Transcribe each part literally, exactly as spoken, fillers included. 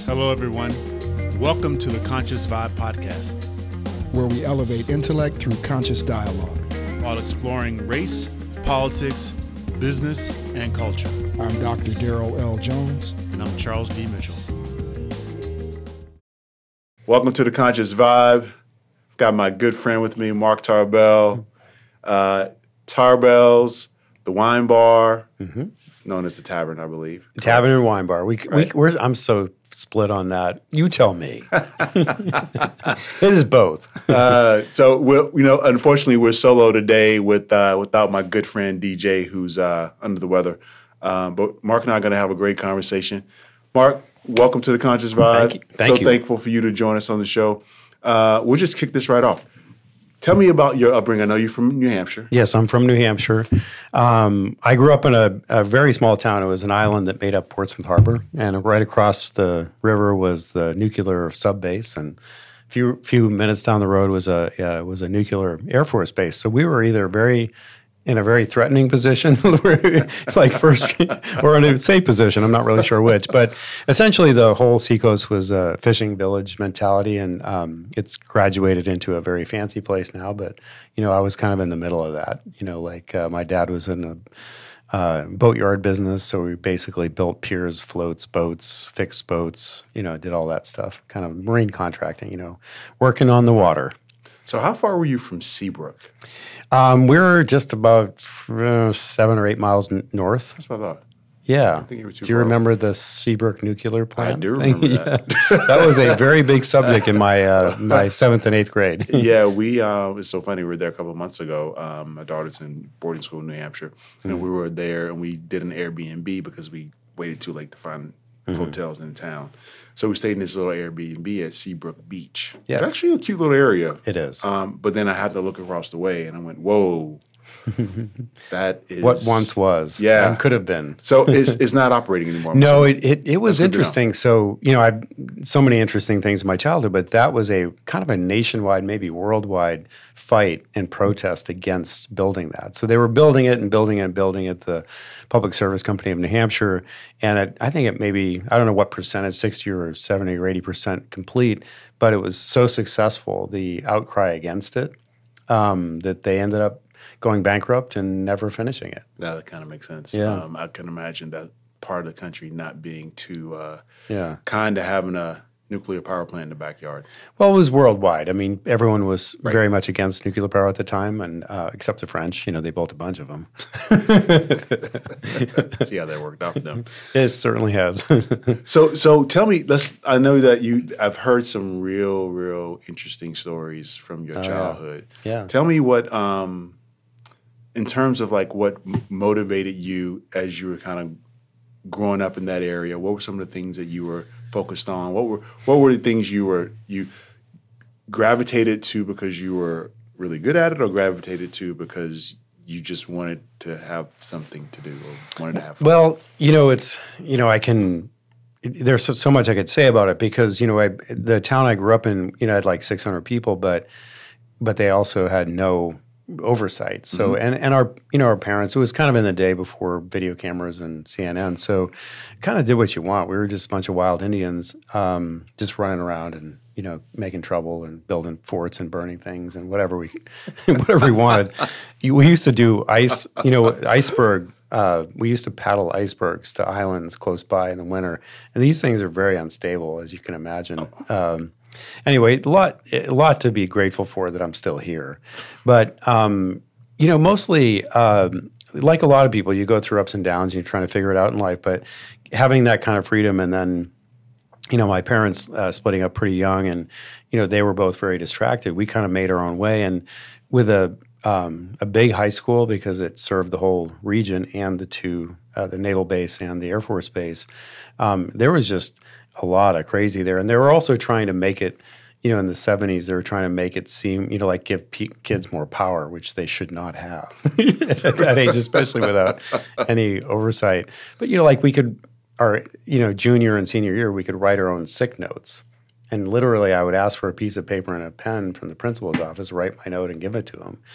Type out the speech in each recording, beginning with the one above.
Hello, everyone. Welcome to the Conscious Vibe podcast, where we elevate intellect through conscious dialogue while exploring race, politics, business, and culture. I'm Doctor Daryl L. Jones. And I'm Charles D. Mitchell. Welcome to the Conscious Vibe. Got my good friend with me, Mark Tarbell. Uh, Tarbell's, the wine bar, mm-hmm. known as the Tavern, I believe. Tavern and wine bar. We, right. we, we're, I'm so split on that. You tell me. It is both. uh, so, we'll, you know, unfortunately, we're solo today with uh, without my good friend D J, who's uh, under the weather. Um, but Mark and I are going to have a great conversation. Mark, welcome to the Conscious Vibe. Thank you. Thank so you. thankful for you to join us on the show. Uh, we'll just kick this right off. Tell me about your upbringing. I know you're from New Hampshire. Yes, I'm from New Hampshire. Um, I grew up in a, a very small town. It was an island that made up Portsmouth Harbor, and right across the river was the nuclear sub base, and a few few minutes down the road was a uh, was a nuclear Air Force base. So we were either very in a very threatening position, like first, or in a safe position. I'm not really sure which, but essentially the whole seacoast was a fishing village mentality, and um, it's graduated into a very fancy place now. But you know, I was kind of in the middle of that. You know, like uh, my dad was in a uh, boatyard business, so we basically built piers, floats, boats, fixed boats. You know, did all that stuff, kind of marine contracting. You know, working on the water. So how far were you from Seabrook? Um, we're just about uh, seven or eight miles n- north. That's what I thought. Yeah. I think you were too do you far. remember the Seabrook nuclear plant? I do remember that. That was a very big subject in my uh, my seventh and eighth grade. Yeah, we. Uh, it's so funny. We were there a couple of months ago. Um, my daughter's in boarding school in New Hampshire, and mm-hmm. we were there, and we did an Airbnb because we waited too late to find mm-hmm. hotels in town. So we stayed in this little Airbnb at Seabrook Beach. Yes. It's actually a cute little area. It is. Um, but then I had to look across the way, and I went, whoa, that is... What once was. Yeah. And could have been. So it's, it's not operating anymore. No, it, it, it was interesting. So, you know, I so many interesting things in my childhood, but that was a kind of a nationwide, maybe worldwide fight and protest against building that. So they were building it and building it and building it, the Public Service Company of New Hampshire. And it, I think it maybe, I don't know what percentage, sixty or seventy or eighty percent complete, but it was so successful, the outcry against it, um, that they ended up going bankrupt and never finishing it. Yeah, that kind of makes sense. Yeah. Um, I can imagine that part of the country not being too uh, yeah. kind of having a nuclear power plant in the backyard. Well, it was worldwide. I mean, everyone was right. very much against nuclear power at the time, and uh, except the French. You know, they built a bunch of them. See how that worked out for them. It certainly has. so, so tell me. Let's. I know that you. I've heard some real, real interesting stories from your uh, childhood. Yeah. Tell me what, um, in terms of like what motivated you as you were kind of growing up in that area. What were some of the things that you were focused on? What were what were the things you were you gravitated to because you were really good at it, or gravitated to because you just wanted to have something to do or wanted to have fun? Well, you know, it's you know, I can. There's so, so much I could say about it because you know, I, the town I grew up in, you know, had like six hundred people, but but they also had no oversight. So mm-hmm. and and our you know our parents, it was kind of in the day before video cameras and C N N, so kind of did what you want. We were just a bunch of wild Indians um, just running around and you know making trouble and building forts and burning things and whatever we whatever we wanted. We used to do ice, you know, iceberg. Uh, we used to paddle icebergs to islands close by in the winter, and these things are very unstable, as you can imagine. Um, Anyway, a lot, a lot to be grateful for that I'm still here. But, um, you know, mostly, um, like a lot of people, you go through ups and downs and you're trying to figure it out in life. But having that kind of freedom and then, you know, my parents uh, splitting up pretty young and, you know, they were both very distracted. We kind of made our own way. And with a um, a big high school, because it served the whole region and the two, uh, the Naval Base and the Air Force Base, um, there was just a lot of crazy there. And they were also trying to make it, you know, in the seventies, they were trying to make it seem, you know, like give pe- kids more power, which they should not have at that age, especially without any oversight. But, you know, like we could, our, you know, junior and senior year, we could write our own sick notes. And literally I would ask for a piece of paper and a pen from the principal's office, write my note and give it to him.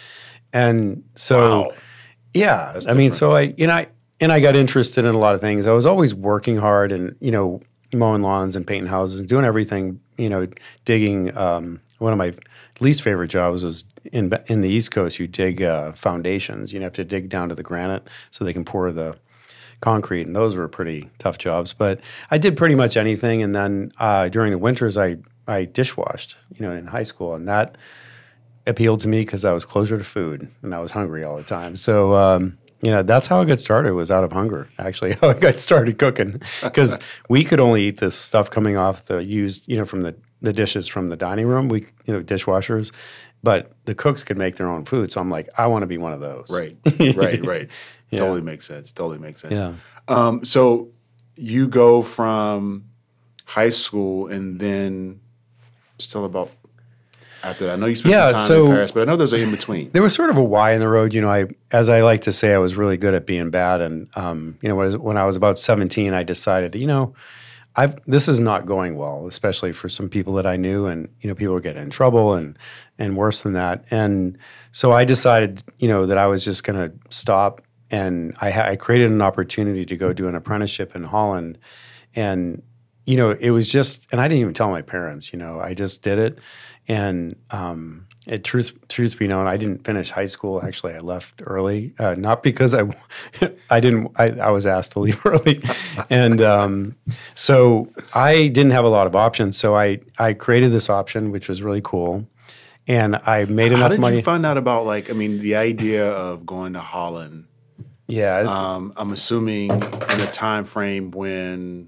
And so, wow. yeah, That's I mean, different. so I, you know, I, and I got interested in a lot of things. I was always working hard and, you know, mowing lawns and painting houses and doing everything, you know, digging. Um, one of my least favorite jobs was in in the East Coast. You dig uh, foundations. You have to dig down to the granite so they can pour the concrete, and those were pretty tough jobs. But I did pretty much anything. And then uh, during the winters, I I dishwashed, you know, in high school, and that appealed to me because I was closer to food and I was hungry all the time. So. Um, You know, that's how I got started, was out of hunger, actually, how I got started cooking. Because we could only eat this stuff coming off the used, you know, from the, the dishes from the dining room, we, you know, dishwashers. But the cooks could make their own food. So I'm like, I want to be one of those. Right, right, right. Yeah. Totally makes sense. Totally makes sense. Yeah. Um, so you go from high school and then still about after that. I know you spent Yeah, some time so- in Paris, but I know there's an in-between. There was sort of a why in the road. You know, I, as I like to say, I was really good at being bad. And, um, you know, when I was, when I was about seventeen, I decided, you know, I've, this is not going well, especially for some people that I knew. And, you know, people were getting in trouble and, and worse than that. And so I decided, you know, that I was just going to stop. And I, ha- I created an opportunity to go do an apprenticeship in Holland. And, you know, it was just, and I didn't even tell my parents, you know, I just did it. And um, it, truth, truth be known, I didn't finish high school. Actually, I left early, uh, not because I, I didn't. I, I was asked to leave early, and um, so I didn't have a lot of options. So I, I created this option, which was really cool, and I made enough How did money. you find out about, like, I mean, the idea of going to Holland? yeah, Um, I'm assuming in a time frame when,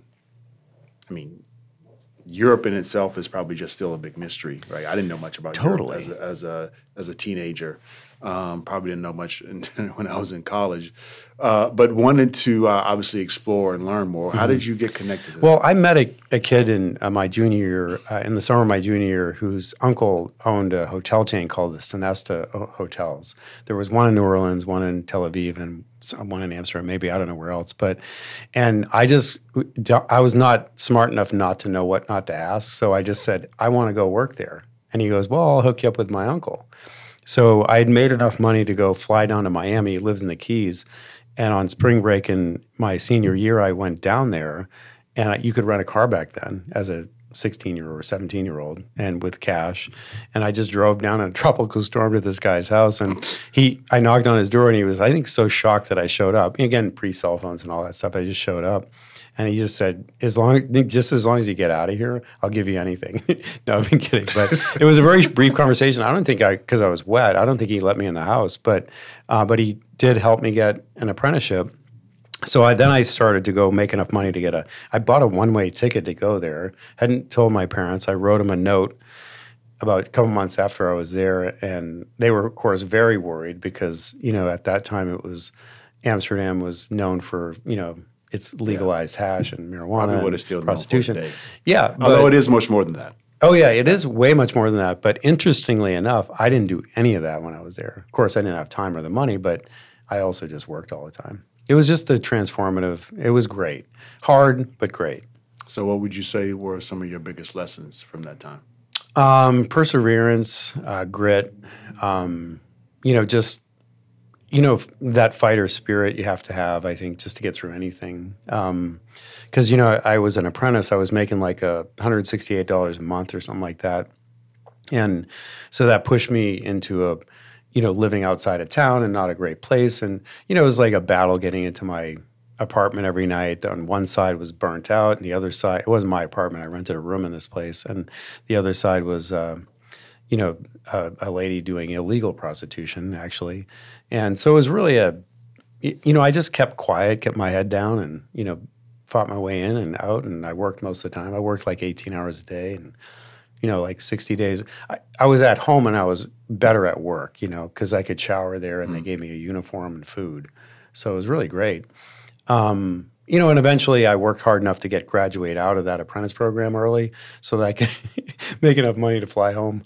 I mean, Europe in itself is probably just still a big mystery, right? I didn't know much about Totally. Europe as a, as a as a teenager. Um, probably didn't know much in, when I was in college, uh, but wanted to uh, obviously explore and learn more. How did you get connected to that? Well, I met a, a kid in uh, my junior year, uh, in the summer of my junior year, whose uncle owned a hotel chain called the Sonesta Ho- Hotels. There was one in New Orleans, one in Tel Aviv, and some- one in Amsterdam, maybe, I don't know where else. But, and I just, I was not smart enough not to know what not to ask. So I just said, I want to go work there. And he goes, well, I'll hook you up with my uncle. So I had made enough money to go fly down to Miami, he lived in the Keys. And on spring break in my senior year, I went down there, and I, you could rent a car back then as a sixteen-year-old or seventeen-year-old, and with cash. And I just drove down in a tropical storm to this guy's house, and he, I knocked on his door, and he was, I think, so shocked that I showed up. Again, pre-cell phones and all that stuff. I just showed up. And he just said, "As long, just as long as you get out of here, I'll give you anything." No, I've been kidding. But it was a very brief conversation. I don't think I, because I was wet, I don't think he let me in the house. But, uh, but he did help me get an apprenticeship. So I, then I started to go make enough money to get a. I bought a one-way ticket to go there. Hadn't told my parents. I wrote them a note about a couple months after I was there, and they were, of course, very worried because, you know, at that time it was Amsterdam was known for, you know, it's legalized hash and marijuana, Probably what and it's still known for prostitution. today. Yeah, Although but- it is much more than that. Oh yeah, it is way much more than that. But interestingly enough, I didn't do any of that when I was there. Of course, I didn't have time or the money, but I also just worked all the time. It was just a transformative. It was great, hard but great. So what would you say were some of your biggest lessons from that time? Um, perseverance, uh, grit. Um, you know, just you know that fighter spirit you have to have. I think just to get through anything. Um, Because, you know, I was an apprentice. I was making like a one hundred sixty-eight dollars a month or something like that. And so that pushed me into a, you know, living outside of town and not a great place. And, you know, it was like a battle getting into my apartment every night. On one side was burnt out, and the other side, it wasn't my apartment. I rented a room in this place. And the other side was, uh, you know, a, a lady doing illegal prostitution, actually. And so it was really a, you know, I just kept quiet, kept my head down, and, you know, fought my way in and out, and I worked most of the time. I worked like eighteen hours a day, and you know, like sixty days. I, I was at home, and I was better at work, you know, because I could shower there, and mm. they gave me a uniform and food, so it was really great. Um, you know, and eventually, I worked hard enough to get graduate out of that apprentice program early, so that I could make enough money to fly home.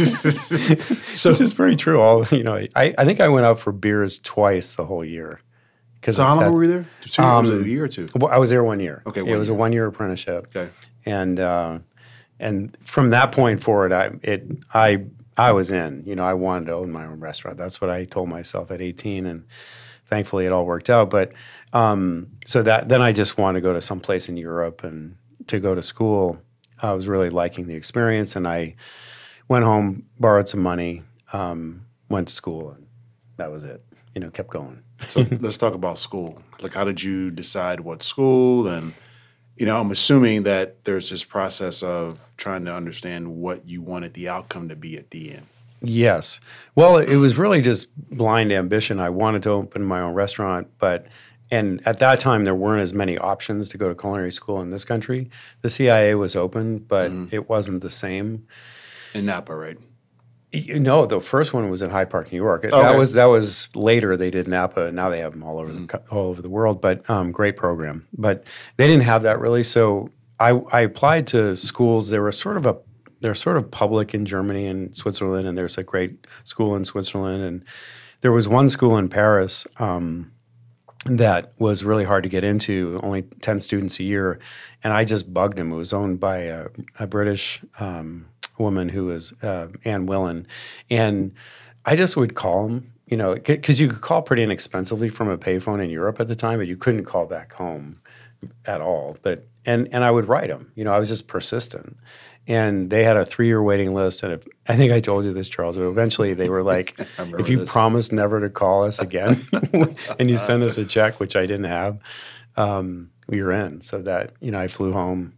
So it's very true. All you know, I, I think I went out for beers twice the whole year. So how long that, were you there? Two um, years, a year or two? Well, I was there one year. Okay, it one was year. a one-year apprenticeship. Okay, and uh, and from that point forward, I it I I was in. You know, I wanted to own my own restaurant. That's what I told myself at eighteen, and thankfully it all worked out. But um, so that then I just wanted to go to some place in Europe and to go to school, I was really liking the experience, and I went home, borrowed some money, um, went to school, and that was it. You know, kept going. So let's talk about school. Like, how did you decide what school? And, you know, I'm assuming that there's this process of trying to understand what you wanted the outcome to be at the end. Yes. Well, it was really just blind ambition. I wanted to open my own restaurant, but and at that time there weren't as many options to go to culinary school in this country. The C I A was open, but mm-hmm. it wasn't the same. In Napa, right? You know, the first one was in Hyde Park, New York. Okay. That was that was later. They did Napa. Now they have them all over mm-hmm. the all over the world. But um, great program. But they didn't have that really. So I, I applied to schools. They were sort of a they're sort of public in Germany and Switzerland, and there's a great school in Switzerland. And there was one school in Paris um, that was really hard to get into. Only ten students a year, and I just bugged him. It was owned by a, a British. Um, woman who was uh, Ann Willen, and I just would call him, you know, because you could call pretty inexpensively from a payphone in Europe at the time, but you couldn't call back home at all. But and and I would write them, you know, I was just persistent, and they had a three-year waiting list, and if, I think I told you this, Charles, but eventually they were like, if you this. promise never to call us again, and you send us a check, which I didn't have, um, you're in. So that, you know, I flew home,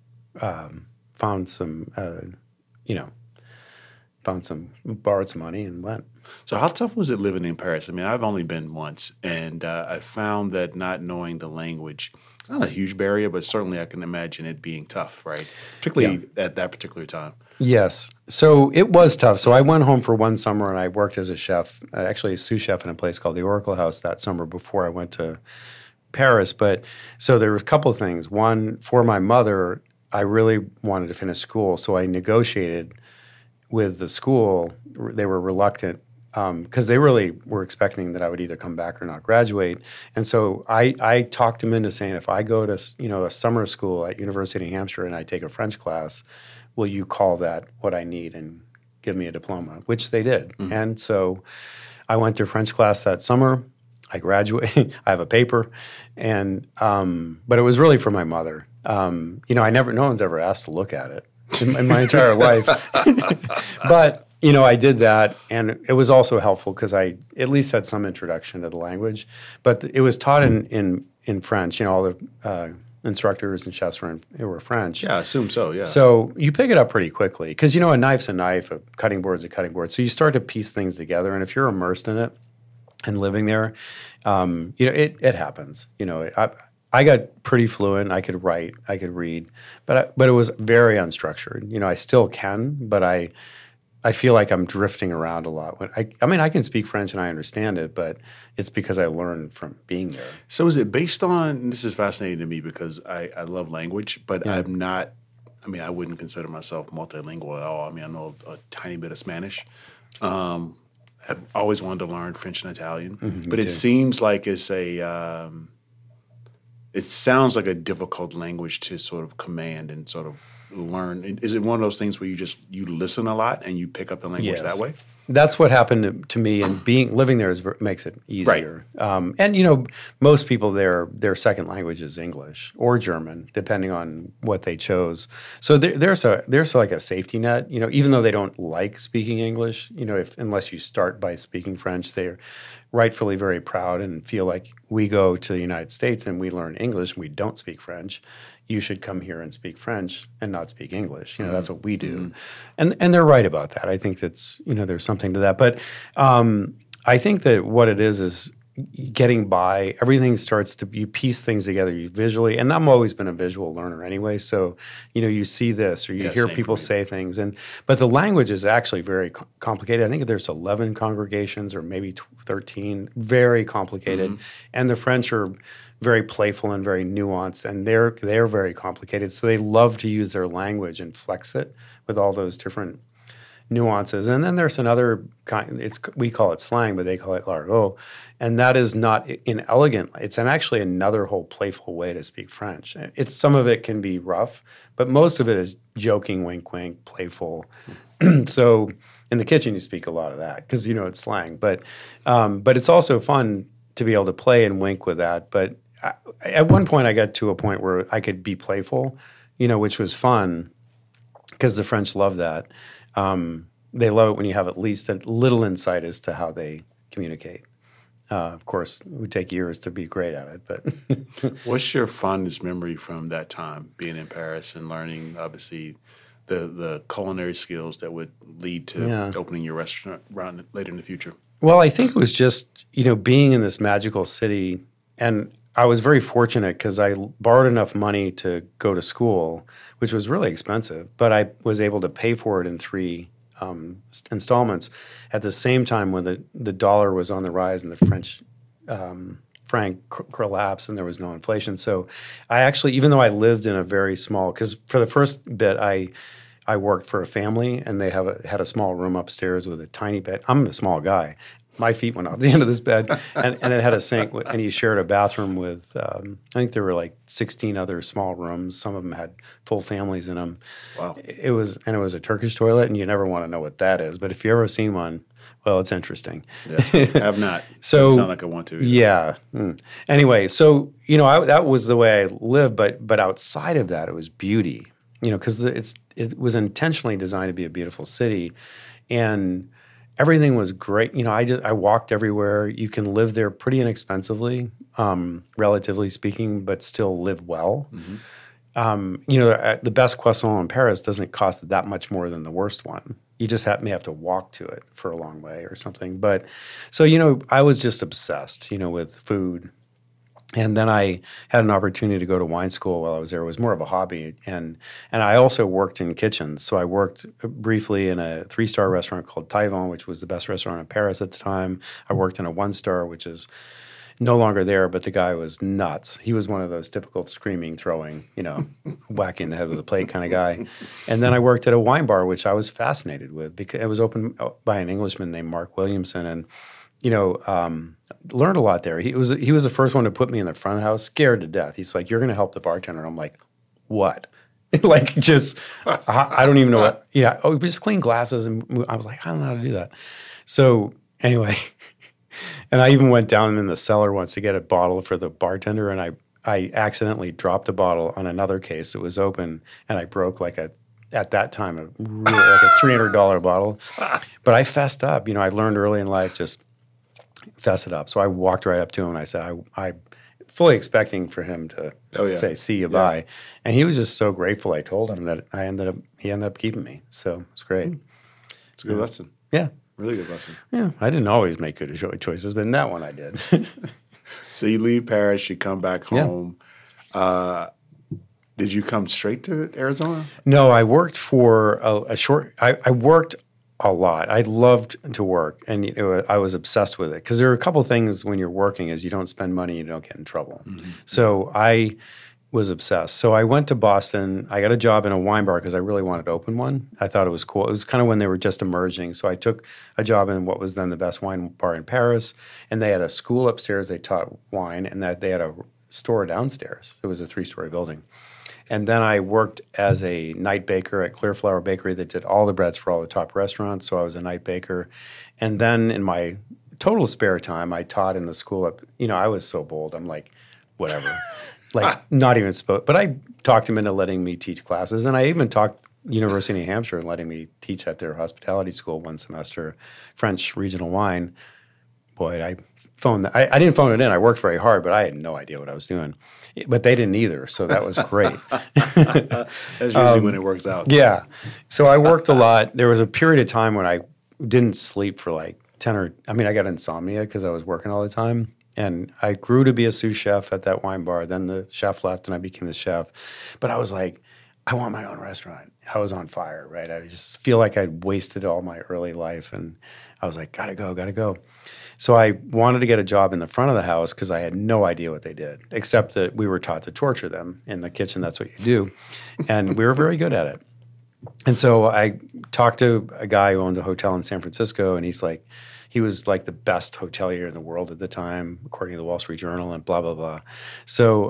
um, found some. Uh, you know, found some, borrowed some money and went. So how tough was it living in Paris? I mean, I've only been once, and uh, I found that not knowing the language, it's not a huge barrier, but certainly I can imagine it being tough, right? Particularly yeah. at that particular time. Yes. So it was tough. So I went home for one summer, and I worked as a chef, uh, actually a sous chef in a place called the Oracle House that summer before I went to Paris. But so there were a couple of things. One, for my mother, I really wanted to finish school, so I negotiated with the school. They were reluctant because um, they really were expecting that I would either come back or not graduate. And so I, I talked them into saying, if I go to you know a summer school at University of New Hampshire and I take a French class, will you call that what I need and give me a diploma? Which they did. Mm-hmm. And so I went to French class that summer. I graduated. I have a paper, and um, but it was really for my mother. Um, you know, I never, no one's ever asked to look at it in, in my entire life. But, you know, I did that, and it was also helpful because I at least had some introduction to the language. But it was taught in, in, in French. You know, all the uh, instructors and chefs were, in, were French. Yeah, I assume so, yeah. So you pick it up pretty quickly because, you know, a knife's a knife, a cutting board's a cutting board. So you start to piece things together, and if you're immersed in it and living there, um, you know, it, it happens. You know, I, I got pretty fluent. I could write, I could read, but I, but it was very unstructured. You know, I still can, but I I feel like I'm drifting around a lot. When I I mean, I can speak French and I understand it, but it's because I learned from being there. So is it based on? This is fascinating to me because I, I love language, but yeah. I'm not. I mean, I wouldn't consider myself multilingual at all. I mean, I know a, a tiny bit of Spanish. Um, I've always wanted to learn French and Italian, mm-hmm, but it too. seems like it's a. Um, It sounds like a difficult language to sort of command and sort of learn. Is it one of those things where you just you listen a lot and you pick up the language yes. that way? That's what happened to, to me, and being living there is, makes it easier. Right. Um, and you know, most people there, their second language is English or German, depending on what they chose. So there, there's a there's like a safety net. You know, even though they don't like speaking English, you know, if unless you start by speaking French, they're rightfully very proud and feel like we go to the United States and we learn English and we don't speak French. You should come here and speak French and not speak English. You know, mm-hmm. that's what we do. Mm-hmm. And and they're right about that. I think that's, you know, there's something to that. But um, I think that what it is is getting by. Everything starts to, you piece things together you visually. And I've always been a visual learner anyway. So, you know, you see this or you yeah, hear people say things. and But the language is actually very co- complicated. I think there's eleven congregations or maybe thirteen, very complicated. Mm-hmm. And the French are very playful and very nuanced, and they're they're very complicated. So they love to use their language and flex it with all those different nuances. And then there's another kind. It's we call it slang, but they call it l'argot, and that is not inelegant. It's an actually another whole playful way to speak French. It's some of it can be rough, but most of it is joking, wink, wink, playful. So in the kitchen, you speak a lot of that because you know it's slang. But um, but it's also fun to be able to play and wink with that. But at one point, I got to a point where I could be playful you know, which was fun because the French love that. Um, they love it when you have at least a little insight as to how they communicate. Uh, of course, it would take years to be great at it, but. What's your fondest memory from that time, being in Paris and learning, obviously, the the culinary skills that would lead to Yeah. opening your restaurant around later in the future? Well, I think it was just, you know, being in this magical city. And I was very fortunate because I borrowed enough money to go to school, which was really expensive, but I was able to pay for it in three um, installments at the same time when the, the dollar was on the rise and the French um, franc c- collapsed and there was no inflation. So I actually, even though I lived in a very small, because for the first bit, I I worked for a family and they have a, had a small room upstairs with a tiny bed. I'm a small guy. My feet went off the end of this bed, and, and it had a sink, w- and you shared a bathroom with, um, I think there were like sixteen other small rooms. Some of them had full families in them. Wow. It was, and it was a Turkish toilet, and you never want to know what that is. But if you've ever seen one, well, it's interesting. Yeah, I have not. So- Doesn't sound like I want to. either. Yeah. Mm. Anyway, so you know, I, that was the way I lived, but but outside of that, it was beauty. You know, because it's it was intentionally designed to be a beautiful city, and everything was great. You know, I just I walked everywhere. You can live there pretty inexpensively, um, relatively speaking, but still live well. Mm-hmm. Um, you know, uh, the best croissant in Paris doesn't cost that much more than the worst one. You just have, may have to walk to it for a long way or something. But so, you know, I was just obsessed, you know, with food. And then I had an opportunity to go to wine school while I was there. It was more of a hobby. And and I also worked in kitchens. So I worked briefly in a three-star restaurant called Taillevent, which was the best restaurant in Paris at the time. I worked in a one-star, which is no longer there, but the guy was nuts. He was one of those typical screaming, throwing, you know, whacking the head with a plate kind of guy. And then I worked at a wine bar, which I was fascinated with because it was opened by an Englishman named Mark Williamson. And you know, um, learned a lot there. He was he was the first one to put me in the front of the house, scared to death. He's like, "You're going to help the bartender." I'm like, "What?" Like, just I, I don't even know what. Yeah, oh, just clean glasses, and move. I was like, "I don't know how to do that." So anyway, and I even went down in the cellar once to get a bottle for the bartender, and I I accidentally dropped a bottle on another case. It was open, and I broke like a. At that time, a real, like a three hundred dollar bottle. But I fessed up. You know, I learned early in life just fess it up. So I walked right up to him and I said, I, I fully expecting for him to Oh, yeah. say, see you, Yeah. bye. And he was just so grateful I told him that I ended up, he ended up keeping me. So it's great. It's a good lesson. Yeah. Really good lesson. Yeah. I didn't always make good cho- choices, but in that one I did. So you leave Paris, you come back Yeah. home. Uh, did you come straight to Arizona? No, I worked for a, a short, I, I worked a lot. I loved to work, and you know, I was obsessed with it because there are a couple of things when you're working is you don't spend money, you don't get in trouble. Mm-hmm. So I was obsessed. So I went to Boston. I got a job in a wine bar because I really wanted to open one. I thought it was cool. It was kind of when they were just emerging. So I took a job in what was then the best wine bar in Paris, and they had a school upstairs. They taught wine, and that they had a store downstairs. It was a three-story building. And then I worked as a night baker at Clearflower Bakery that did all the breads for all the top restaurants. So I was a night baker. And then in my total spare time, I taught in the school. Up, you know, I was so bold. I'm like, whatever. like, not even supposed. But I talked him into letting me teach classes. And I even talked University of New Hampshire and letting me teach at their hospitality school one semester, French regional wine. Boy, I phoned. The, I, I didn't phone it in. I worked very hard, but I had no idea what I was doing. But they didn't either, so that was great. That's usually um, when it works out. Yeah. So I worked a lot. There was a period of time when I didn't sleep for like ten or, I mean, I got insomnia because I was working all the time. And I grew to be a sous chef at that wine bar. Then the chef left and I became the chef. But I was like, I want my own restaurant. I was on fire, right? I just feel like I'd wasted all my early life. And I was like, gotta go, gotta go. So I wanted to get a job in the front of the house because I had no idea what they did, except that we were taught to torture them in the kitchen. That's what you do. And we were very good at it. And so I talked to a guy who owned a hotel in San Francisco, and he's like, he was like the best hotelier in the world at the time, according to the Wall Street Journal, and blah, blah, blah. So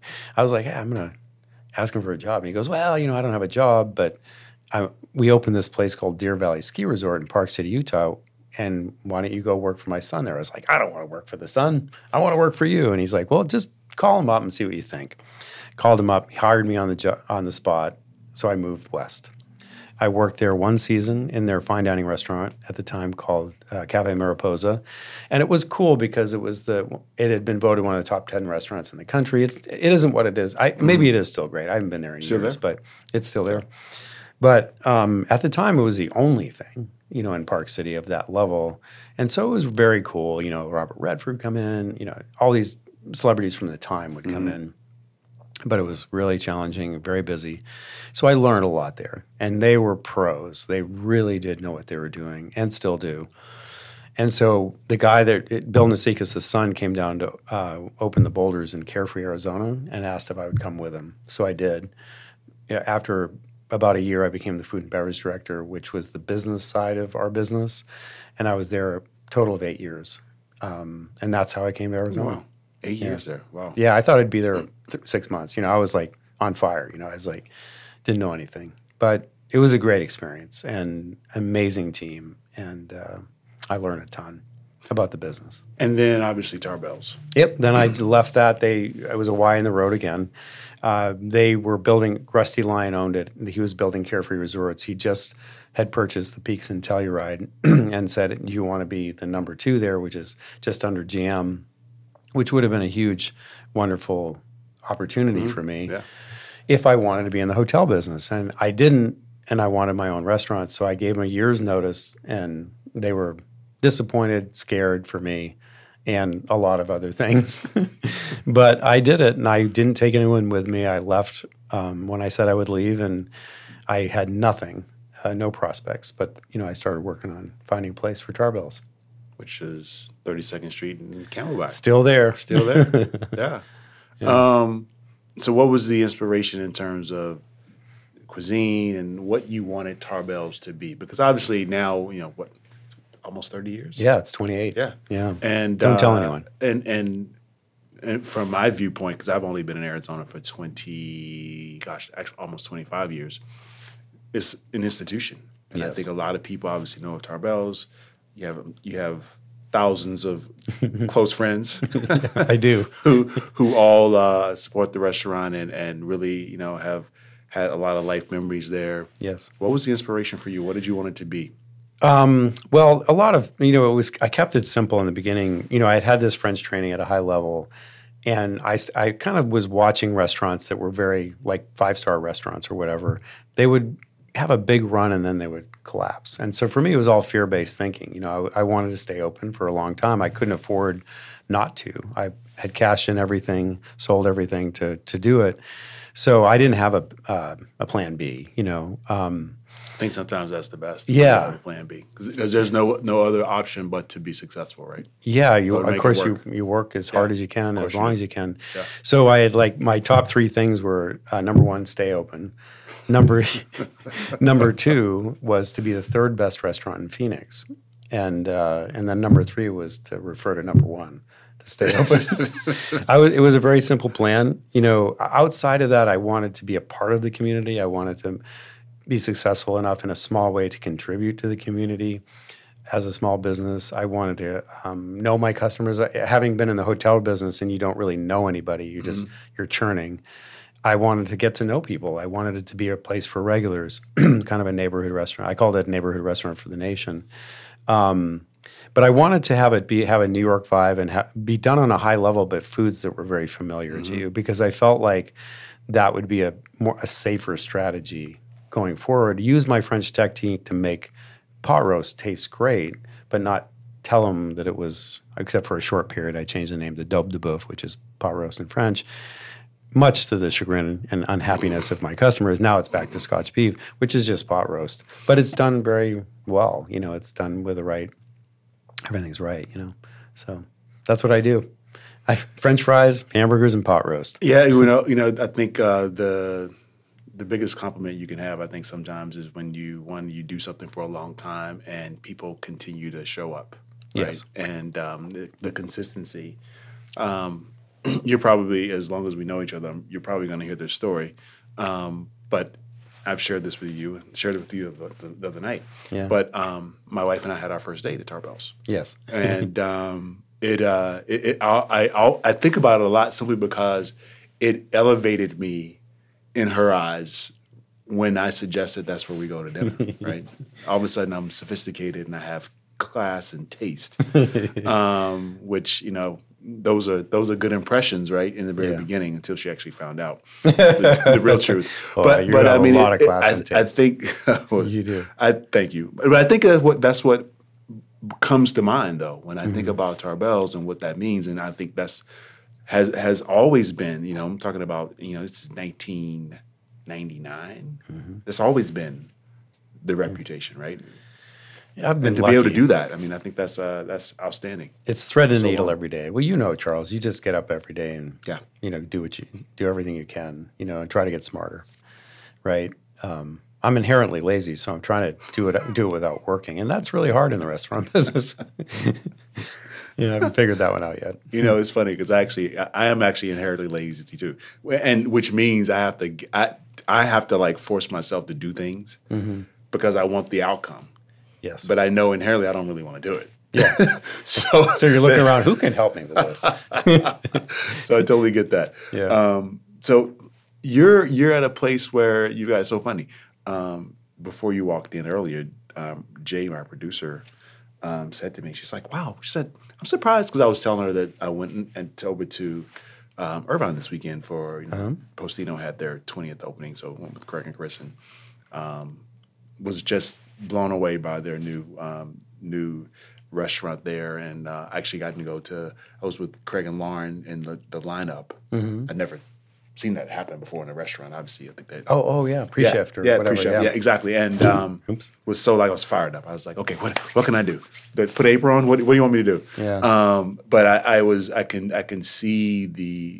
I was like, hey, I'm going to ask him for a job. And he goes, well, you know, I don't have a job, but I, we opened this place called Deer Valley Ski Resort in Park City, Utah. And why don't you go work for my son there? I was like, I don't want to work for the son. I want to work for you. And he's like, well, just call him up and see what you think. called him up, he hired me on the jo- on the spot, so I moved west. I worked there one season in their fine dining restaurant at the time called uh, Cafe Mariposa, and it was cool because it was the it had been voted one of the top ten restaurants in the country. It's it isn't what it is. I mm-hmm. maybe it is still great. I haven't been there in still years, there? But it's still there. But um, at the time, it was the only thing, you know, in Park City of that level, and so it was very cool. You know, Robert Redford come in. You know, all these celebrities from the time would come mm-hmm. in. But it was really challenging, very busy. So I learned a lot there. And they were pros. They really did know what they were doing and still do. And so the guy that, it, Bill Nasikas, the son, came down to uh, open the Boulders in Carefree, Arizona, and asked if I would come with him. So I did. Yeah, after about a year, I became the food and beverage director, which was the business side of our business. And I was there a total of eight years. Um, and that's how I came to Arizona. Wow. Eight yeah. years there. Wow. Yeah, I thought I'd be there th- six months. You know, I was like on fire. You know, I was like, didn't know anything. But it was a great experience and amazing team. And uh, I learned a ton about the business. And then obviously Tarbell's. Yep. Then I left that. They it was a Y in the road again. Uh, they were building, Rusty Lyon owned it. He was building Carefree Resorts. He just had purchased the Peaks in Telluride and said, you want to be the number two there, which is just under G M, which would have been a huge, wonderful opportunity mm-hmm. for me yeah. if I wanted to be in the hotel business. And I didn't, and I wanted my own restaurant. So I gave them a year's notice, and they were disappointed, scared for me, and a lot of other things. But I did it, and I didn't take anyone with me. I left um, when I said I would leave, and I had nothing, uh, no prospects. But, you know, I started working on finding a place for Tarbell's. Which is thirty-second Street in Camelback. Still there. Still there. yeah. yeah. Um, so what was the inspiration in terms of cuisine and what you wanted Tarbell's to be? Because obviously now, you know, what, almost thirty years? Yeah, it's twenty-eight. Yeah. Yeah. And don't uh, tell anyone. And and and from my viewpoint, because I've only been in Arizona for twenty, gosh, actually almost twenty-five years, it's an institution. And yes. I think a lot of people obviously know of Tarbell's. You have you have thousands of close friends. I do. who who all uh, support the restaurant and, and really, you know, have had a lot of life memories there. Yes. What was the inspiration for you? What did you want it to be? Um, well, a lot of, you know, it was, I kept it simple in the beginning. You know, I had had this French training at a high level, and I, I kind of was watching restaurants that were very, like five-star restaurants or whatever. They would have a big run and then they would collapse. And so for me, it was all fear-based thinking. You know, I, I wanted to stay open for a long time. I couldn't afford not to. I had cashed in everything, sold everything to to do it. So I didn't have a uh, a plan B, you know. Um, I think sometimes that's the best. Yeah. Have a plan B. Because there's no no other option but to be successful, right? Yeah, you, Or of make course it you, work. you work as Yeah, hard as you can, of as course you long do. as you can. Yeah. So I had like my top three things were uh, number one, stay open. Number number two was to be the third best restaurant in Phoenix, and uh, and then number three was to refer to number one, to stay open. I was, it was a very simple plan. You know, outside of that, I wanted to be a part of the community. I wanted to be successful enough in a small way to contribute to the community. As a small business, I wanted to um, know my customers. Having been in the hotel business and you don't really know anybody, you just you're churning. I wanted to get to know people. I wanted it to be a place for regulars, kind of a neighborhood restaurant. I called it a neighborhood restaurant for the nation. Um, but I wanted to have it be have a New York vibe and ha- be done on a high level, but foods that were very familiar mm-hmm. to you, because I felt like that would be a more a safer strategy going forward. Use my French technique to make pot roast taste great, but not tell them that it was, except for a short period, I changed the name to daube de boeuf, which is pot roast in French, much to the chagrin and unhappiness of my customers. Now it's back to Scotch beef, which is just pot roast. But it's done very well. You know, it's done with the right, everything's right, you know. So that's what I do. I, French fries, hamburgers, and pot roast. Yeah, you know, you know, I think uh, the the biggest compliment you can have, I think, sometimes is when you one you do something for a long time and people continue to show up, right? Yes. And um, the, the consistency. Um, you're probably, as long as we know each other, you're probably going to hear this story. Um, but I've shared this with you, shared it with you the, the, the other night. Yeah. But um, my wife and I had our first date at Tarbell's. Yes. and um, it, uh, it, it I, I, I think about it a lot simply because it elevated me in her eyes when I suggested that's where we go to dinner, right? All of a sudden, I'm sophisticated and I have class and taste, um, which, you know, those are those are good impressions, right, in the very Yeah. beginning until she actually found out the, the real truth. Well, but you but have I mean, a lot it- of class I, and I taste. think You do. I thank you, but I think that's what that's what comes to mind though when I Mm-hmm. think about Tarbell's and what that means, and I think that's has has always been. You know, I'm talking about you know it's nineteen ninety-nine. Mm-hmm. It's always been the reputation, right? I've been And to lucky. be able to do that, I mean, I think that's uh, that's outstanding. It's thread and So needle long. every day. Well, you know, Charles, you just get up every day and Yeah. you know do what you do everything you can, you know, and try to get smarter, right? Um, I'm inherently lazy, so I'm trying to do it do it without working, and that's really hard in the restaurant business. Yeah, I haven't figured that one out yet. You know, it's funny because I actually I I am actually inherently lazy too, and which means I have to I I have to like force myself to do things because I want the outcome, Yes, but I know inherently I don't really want to do it. yeah. So So you're looking around. Who can help me with this? so I totally get that. Yeah. Um, so you're you're at a place where you guys so funny. Um, before you walked in earlier, um, Jay, our producer, um, said to me, she's like, "Wow," she said, "I'm surprised," because I was telling her that I went and, and over to um, Irvine this weekend for you know, Postino had their twentieth opening, so I went with Craig and Chris and um, was just blown away by their new um, new restaurant there, and uh, I actually got to go to. I was with Craig and Lauren in the, the lineup. I'd never seen that happen before in a restaurant. Obviously, I think they. Oh, oh yeah, pre-shift or yeah, whatever. pre-shift. Yeah. Yeah, exactly. And um, Oops. was so like I was fired up. I was like, okay, what what can I do? Do- Put an apron on? What, what do you want me to do? Yeah. Um, but I, I was I can I can see the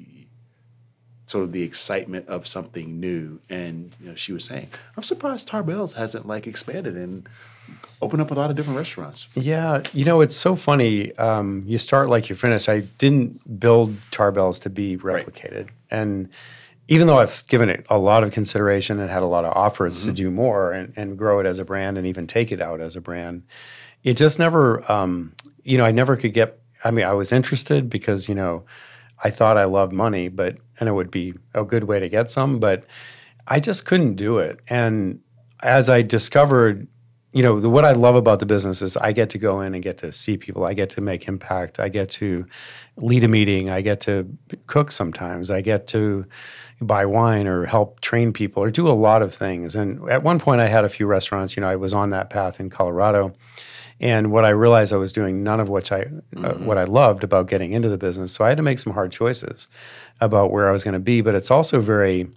sort of the excitement of something new. And you know, she was saying, I'm surprised Tarbell's hasn't like expanded and opened up a lot of different restaurants. Yeah, you know, it's so funny. Um, you start like you finish. I didn't build Tarbell's to be replicated. And even though I've given it a lot of consideration and had a lot of offers to do more and, and grow it as a brand and even take it out as a brand, it just never, um, you know, I never could get, I mean, I was interested because, you know, I thought I loved money, but, and it would be a good way to get some, but I just couldn't do it. And as I discovered, you know, the, what I love about the business is I get to go in and get to see people. I get to make impact. I get to lead a meeting. I get to cook sometimes. I get to buy wine or help train people or do a lot of things. And at one point I had a few restaurants, you know, I was on that path in Colorado. And what I realized I was doing none of which I, mm-hmm. uh, what I loved about getting into the business. So I had to make some hard choices about where I was going to be. But it's also very,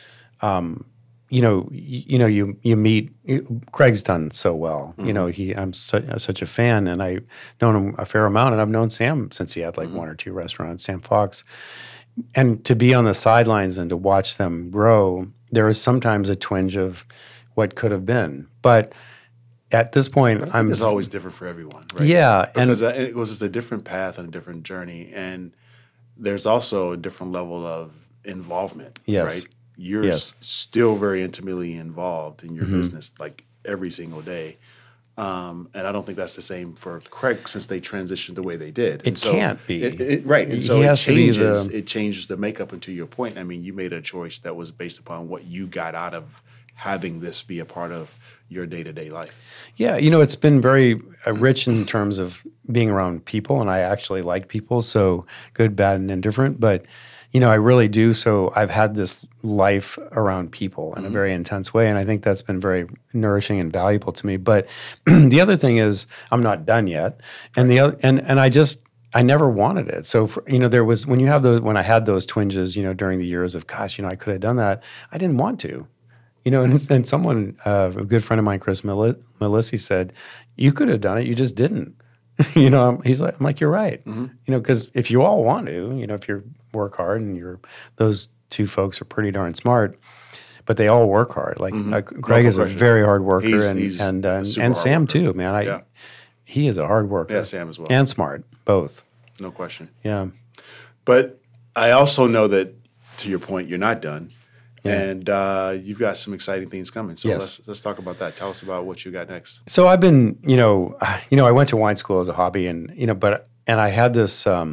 um, you know, you, you know, you you meet. Craig's done so well. Mm-hmm. You know, he I'm su- such a fan, and I've known him a fair amount, and I've known Sam since he had like mm-hmm. one or two restaurants, Sam Fox. And to be on the sidelines and to watch them grow, there is sometimes a twinge of what could have been. But at this point, I think I'm. it's always different for everyone, right? Yeah, because and it was just a different path and a different journey, and there's also a different level of involvement. Yes. Right. You're Yes. s- still very intimately involved in your Mm-hmm. business, like every single day. Um, and I don't think that's the same for Craig since they transitioned the way they did. It And so can't be. it- it- right. And He so it has to be changes. the- It changes the makeup. And to your point, I mean, you made a choice that was based upon what you got out of having this be a part of your day to day life. Yeah, you know, it's been very uh, rich in terms of being around people, and I actually like people, so good, bad, and indifferent. But, you know, I really do. So I've had this life around people in a very intense way, and I think that's been very nourishing and valuable to me. But the other thing is, I'm not done yet, and the other, and and I just. I never wanted it. So, for, you know, there was, when you have those, when I had those twinges, you know, during the years of, gosh, you know, I could have done that. I didn't want to. You know, and, and someone, uh, a good friend of mine, Chris Mel- Melissi, said, "You could have done it, you just didn't." you know, I'm, he's like, I'm like, "You're right." Mm-hmm. You know, because if you all want to, you know, if you work hard, and you're those two folks are pretty darn smart, but they all work hard. Like Mm-hmm. uh, Craig No is a question. very hard worker, He's- and he's and a uh, and, super and hard Sam worker. too, man. I Yeah. he is a hard worker. Yeah, Sam as well. and smart, both. No question. Yeah. But I also know that, to your point, you're not done, Yeah. and uh, you've got some exciting things coming. So Yes. let's let's talk about that. Tell us about what you got next. So I've been, you know, you know, I went to wine school as a hobby, and you know, but and I had this um,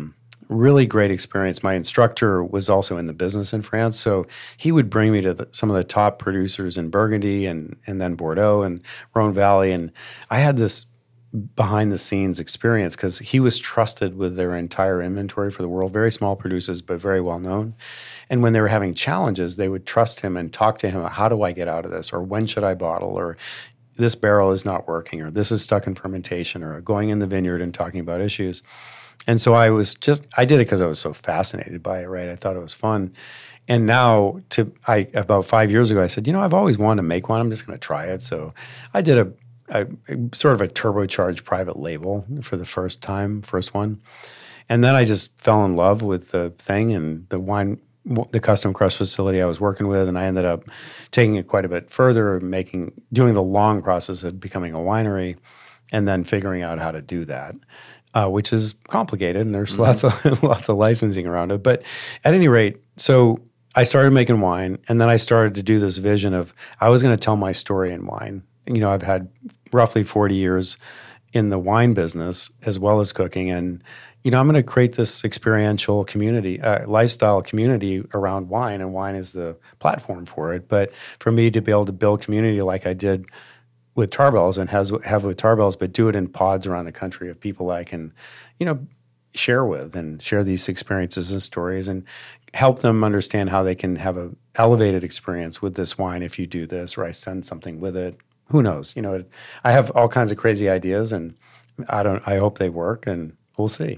really great experience. My instructor was also in the business in France, so he would bring me to the, some of the top producers in Burgundy and and then Bordeaux and Rhone Valley, and I had this behind the scenes experience because he was trusted with their entire inventory for the world. Very small producers, but very well known. And when they were having challenges, they would trust him and talk to him about how do I get out of this, or when should I bottle, or this barrel is not working, or this is stuck in fermentation, or going in the vineyard and talking about issues. And so I was just, I did it because I was so fascinated by it, right? I thought it was fun. And now, to I about five years ago, I said, you know, I've always wanted to make one. I'm just going to try it. So I did a, a, a sort of a turbocharged private label for the first time, first one. And then I just fell in love with the thing and the wine, the custom crush facility I was working with, and I ended up taking it quite a bit further, making, doing the long process of becoming a winery, and then figuring out how to do that. Uh, which is complicated, and there's mm-hmm. lots of lots of licensing around it. But at any rate, so I started making wine, and then I started to do this vision of I was going to tell my story in wine. You know, I've had roughly forty years in the wine business as well as cooking, and you know, I'm going to create this experiential community, uh, lifestyle community around wine, and wine is the platform for it. But for me to be able to build community like I did with Tarbells and has have with Tarbells, but do it in pods around the country of people I can, you know, share with and share these experiences and stories and help them understand how they can have a elevated experience with this wine if you do this, or I send something with it. Who knows? You know, I have all kinds of crazy ideas, and I don't. I hope they work, and we'll see.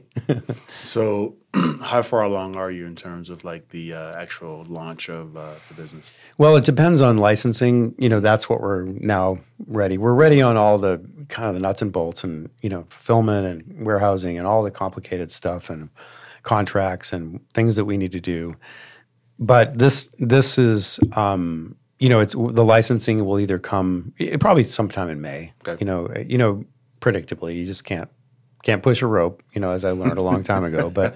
So, how far along are you in terms of like the uh, actual launch of uh, the business? Well, it depends on licensing. You know, that's what we're now ready. We're ready on all the kind of the nuts and bolts and, you know, fulfillment and warehousing and all the complicated stuff and contracts and things that we need to do. But this this is, um, you know, it's the licensing will either come it, probably sometime in May. Okay. You know, you know, predictably, you just can't. Can't push a rope, you know, as I learned a long time ago. But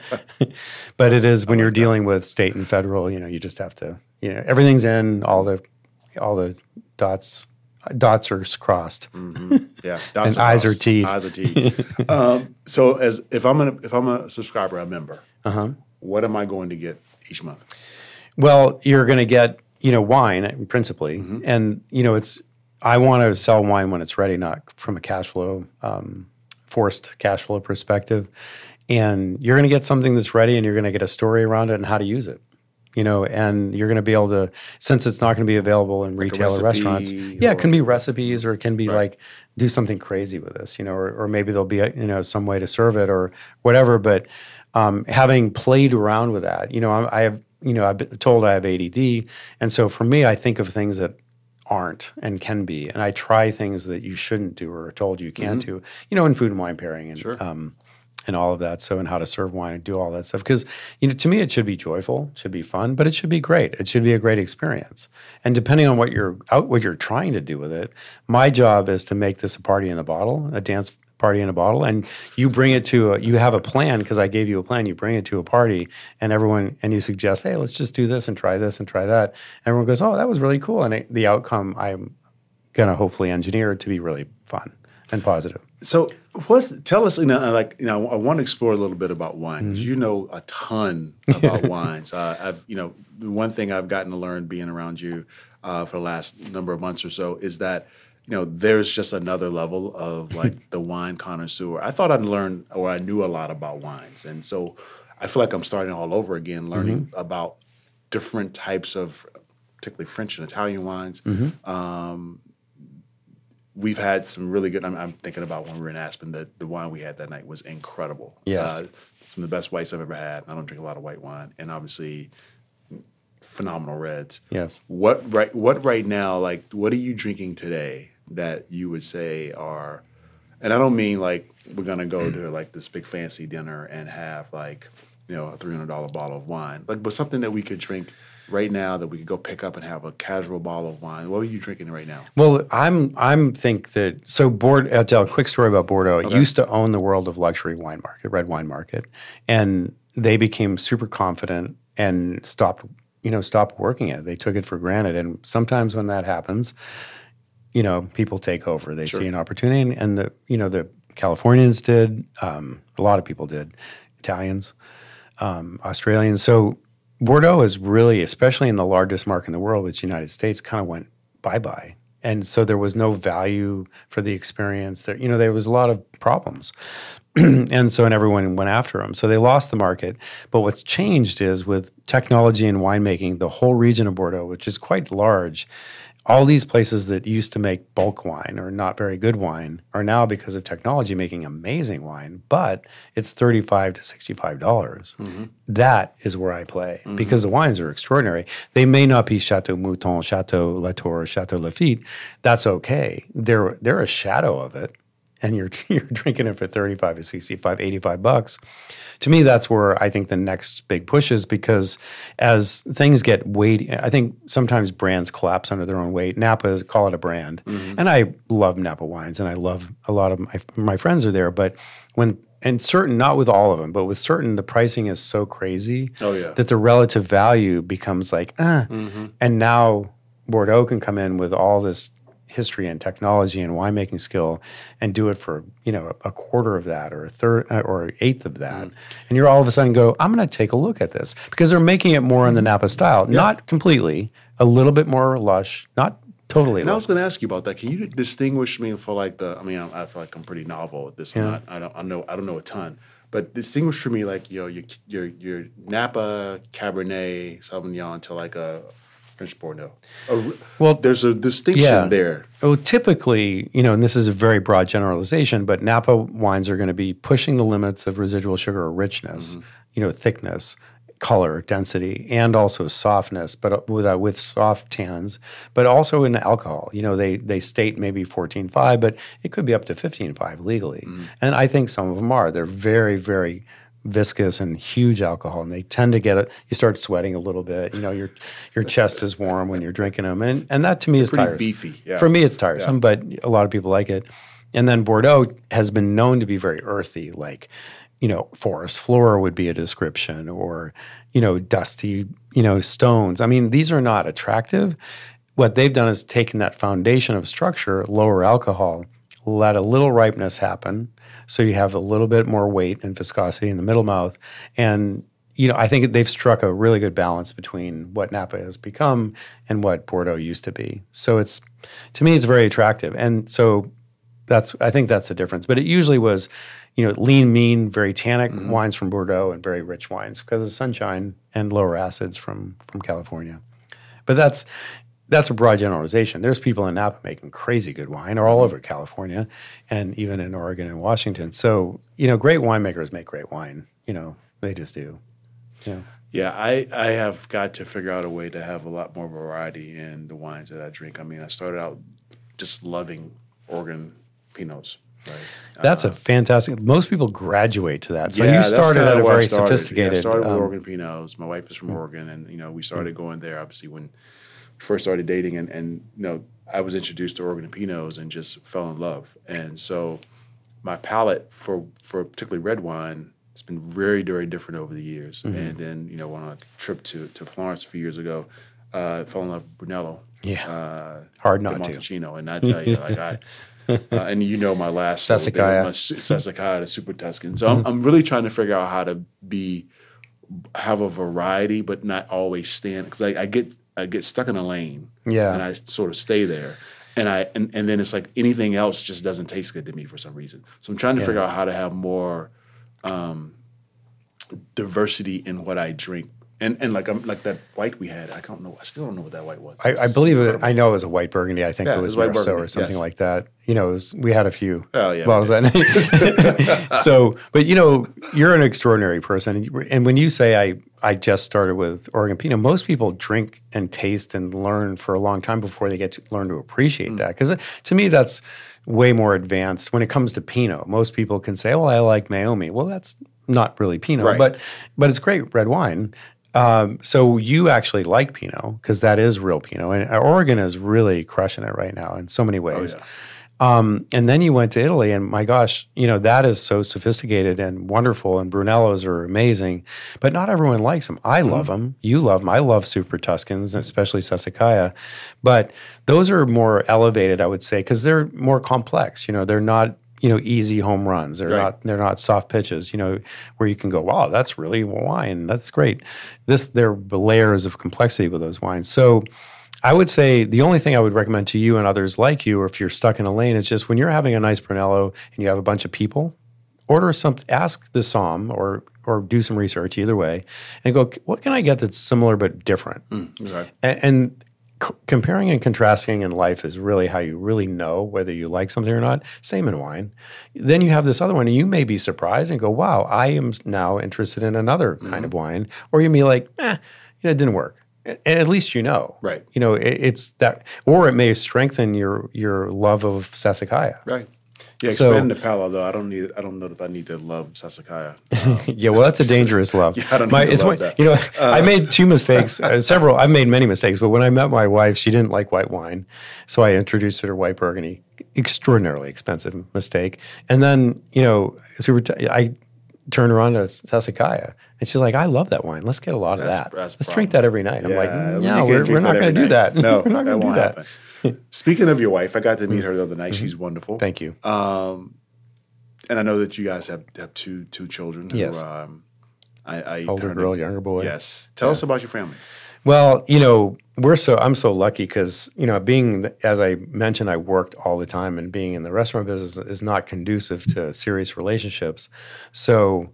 but it is when you're dealing with state and federal, you know, you just have to, you know, everything's in, all the all the dots dots are crossed. Mm-hmm. Yeah, dots and are eyes crossed. are teed. Eyes are teed. um, so as if I'm a if I'm a subscriber, a member, uh-huh. what am I going to get each month? Well, you're going to get, you know, wine principally, mm-hmm. and you know, it's I want to sell wine when it's ready, not from a cash flow. Um, forced cash flow perspective, and you're going to get something that's ready, and you're going to get a story around it and how to use it, you know, and you're going to be able to, since it's not going to be available in like retail or restaurants, yeah, it can be recipes, or it can be right. like do something crazy with this, you know, or, or maybe there'll be a, you know, some way to serve it or whatever. But um, having played around with that, you know, I, I have, you know, I've been told I have A D D, and so for me, I think of things that aren't and can be, and I try things that you shouldn't do or are told you can't mm-hmm. do, you know, in food and wine pairing and sure. um, and all of that. So, and how to serve wine and do all that stuff. Because, you know, to me, it should be joyful, it should be fun, but it should be great. It should be a great experience. And depending on what you're out, what you're trying to do with it, my job is to make this a party in a bottle, a dance party in a bottle, and you bring it to a, you have a plan because I gave you a plan. You bring it to a party, and everyone and you suggest, hey, let's just do this and try this and try that. And everyone goes, oh, that was really cool, and it, the outcome I'm gonna hopefully engineer to be really fun and positive. So, what? Tell us, you know, like you know, I want to explore a little bit about wine because mm-hmm. you know a ton about wines. Uh, I've, you know, one thing I've gotten to learn being around you uh, for the last number of months or so is that. You know, there's just another level of like the wine connoisseur. I thought I'd learned or I knew a lot about wines. And so I feel like I'm starting all over again, learning mm-hmm. about different types of, particularly French and Italian wines. Mm-hmm. Um, we've had some really good, I'm, I'm thinking about when we were in Aspen, the, the wine we had that night was incredible. Yes. Uh, some of the best whites I've ever had. I don't drink a lot of white wine. And obviously phenomenal reds. Yes. What right, what right now, like, what are you drinking today that you would say are, and I don't mean like we're going to go to like this big fancy dinner and have like, you know, a three hundred dollars bottle of wine, like, but something that we could drink right now that we could go pick up and have a casual bottle of wine. What are you drinking right now? Well, I'm I'm think that, so Bordeaux, I'll tell a quick story about Bordeaux. Okay. It used to own the world of luxury wine market, red wine market, and they became super confident and stopped, you know, stopped working it. They took it for granted. And sometimes when that happens, you know, people take over. They sure. see an opportunity, and, and the, you know, the Californians did, um, a lot of people did, Italians. um, Australian. So Bordeaux is really, especially in the largest market in the world, which is the United States, kind of went bye-bye. And so there was no value for the experience. There, you know, there was a lot of problems. And so, and everyone went after them. So they lost the market. But what's changed is with technology and winemaking, the whole region of Bordeaux, which is quite large, all these places that used to make bulk wine or not very good wine are now, because of technology, making amazing wine, but it's thirty-five to sixty-five dollars. Mm-hmm. That is where I play, mm-hmm. because the wines are extraordinary. They may not be Chateau Mouton, Chateau Latour, Chateau Lafite. That's okay. They're they're a shadow of it, and you're you're drinking it for thirty-five to sixty-five, eighty-five bucks. To me, that's where I think the next big push is, because as things get weighty, I think sometimes brands collapse under their own weight. Napa is, call it a brand. Mm-hmm. And I love Napa wines, and I love a lot of my, my friends are there. But when, and certain, not with all of them, but with certain, the pricing is so crazy oh, yeah. that the relative value becomes like, ah. Mm-hmm. And now Bordeaux can come in with all this history and technology and winemaking skill and do it for, you know, a quarter of that or a third or an eighth of that. Mm. And you're all of a sudden go, I'm going to take a look at this, because they're making it more in the Napa style, yeah. not completely, a little bit more lush, not totally and lush. I was going to ask you about that. Can you distinguish me for like the, I mean, I, I feel like I'm pretty novel at this. Yeah. I'm not, I don't, I know, I don't know a ton, but distinguish for me, like, you know, your, your, your Napa Cabernet Sauvignon to like a French Bordeaux. Oh, well, there's a distinction yeah. there. Oh, typically, you know, and this is a very broad generalization, but Napa wines are going to be pushing the limits of residual sugar or richness, mm-hmm. you know, thickness, color, density, and also softness, but with uh, with soft tannins, but also in alcohol. You know, they they state maybe fourteen point five, but it could be up to fifteen point five legally. Mm-hmm. And I think some of them are. They're very, very viscous and huge alcohol, and they tend to get it. You start sweating a little bit. You know, your your chest is warm when you're drinking them, and and that to me is pretty tiresome. Beefy. Yeah. For me, it's tiresome, yeah. but a lot of people like it. And then Bordeaux has been known to be very earthy, like, you know, forest floor would be a description, or, you know, dusty, you know, stones. I mean, these are not attractive. What they've done is taken that foundation of structure, lower alcohol, let a little ripeness happen, so you have a little bit more weight and viscosity in the middle mouth. And, you know, I think they've struck a really good balance between what Napa has become and what Bordeaux used to be. So it's, to me, it's very attractive. And so that's, I think that's the difference. But it usually was, you know, lean, mean, very tannic mm-hmm. wines from Bordeaux and very rich wines because of sunshine and lower acids from, from California. But that's, That's a broad generalization. There's people in Napa making crazy good wine, or all over California, and even in Oregon and Washington. So, you know, great winemakers make great wine. You know, they just do. Yeah. Yeah, I, I have got to figure out a way to have a lot more variety in the wines that I drink. I mean, I started out just loving Oregon Pinots. Right. That's uh, a fantastic. Most people graduate to that. So yeah, you started at a very started. sophisticated. Yeah, I started with um, Oregon Pinots. My wife is from mm-hmm. Oregon, and you know, we started mm-hmm. going there obviously when first started dating, and, and you know, I was introduced to Oregon Pinots and just fell in love. And so my palate for, for particularly red wine has been very, very different over the years. Mm-hmm. And then, you know, went on a trip to, to Florence a few years ago, uh, fell in love with Brunello. Yeah. Uh, Hard not Montalcino. And I tell you, like I, uh, and you know my last Sassicaia. Sassicaia, the Super Tuscan. So mm-hmm. I'm, I'm really trying to figure out how to be, have a variety, but not always stand, because I, I get, I get stuck in a lane, yeah, and I sort of stay there, and I and, and then it's like anything else just doesn't taste good to me for some reason. So I'm trying to yeah. figure out how to have more um, diversity in what I drink, and and like um, like that white we had. I don't know. I still don't know what that white was. I, was I believe it. I know it was a white Burgundy. I think yeah, it was, it was white Rousseau Burgundy, or something yes. like that. You know, it was, we had a few. Oh yeah. Bottles that night. So, but you know, you're an extraordinary person, and when you say I. I just started with Oregon Pinot. Most people drink and taste and learn for a long time before they get to learn to appreciate mm. that. Because to me, that's way more advanced when it comes to Pinot. Most people can say, "Oh, I like Meiomi." Well, that's not really Pinot, right. but but it's great red wine. Um, so you actually like Pinot because that is real Pinot, and Oregon is really crushing it right now in so many ways. Oh, yeah. Um, and then you went to Italy, and my gosh, you know, that is so sophisticated and wonderful, and Brunellos are amazing, but not everyone likes them. I love mm-hmm. them. You love them. I love Super Tuscans, especially Sassicaia, but those are more elevated, I would say, because they're more complex. You know, they're not, you know, easy home runs. They're Right. not they're not soft pitches, you know, where you can go, wow, that's really wine. That's great. This there are layers of complexity with those wines. So I would say the only thing I would recommend to you and others like you, or if you're stuck in a lane, is just when you're having a nice Brunello and you have a bunch of people, order something, ask the somm or or do some research either way, and go, what can I get that's similar but different? Mm, okay. And, and c- comparing and contrasting in life is really how you really know whether you like something or not. Same in wine. Then you have this other one, and you may be surprised and go, wow, I am now interested in another mm-hmm. kind of wine. Or you may be like, eh, you know, it didn't work. And at least you know. Right. You know, it, it's that, or it may strengthen your your love of Sassicaia. Right. Yeah, So- expand the palate though. I don't need. I don't know if I need to love Sassicaia. Um, Yeah, well, that's a dangerous love. Yeah, I don't My- need to it's love one- that. You know, I made two mistakes, uh, several. I've made many mistakes, but when I met my wife, she didn't like white wine, so I introduced her to white Burgundy. Extraordinarily expensive mistake. And then, you know, so we were t- I turned her on to Sassicaia, and she's like, "I love that wine. Let's get a lot of That's- that. that's a Let's drink that every night." I'm like, Yeah, you "No, can't we're, drink we're not that going to every do night. that. No, we're not that going to do won't that." happen. Speaking of your wife, I got to meet her the other night. She's wonderful. Mm-hmm. Thank you. Um, and I know that you guys have, have two two children. Who, Yes. Um, I, I Older her girl, name- younger boy. Yes. Tell us about your family. Well, you know, we're so I'm so lucky because, you know, being, as I mentioned, I worked all the time, and being in the restaurant business is not conducive to serious relationships. So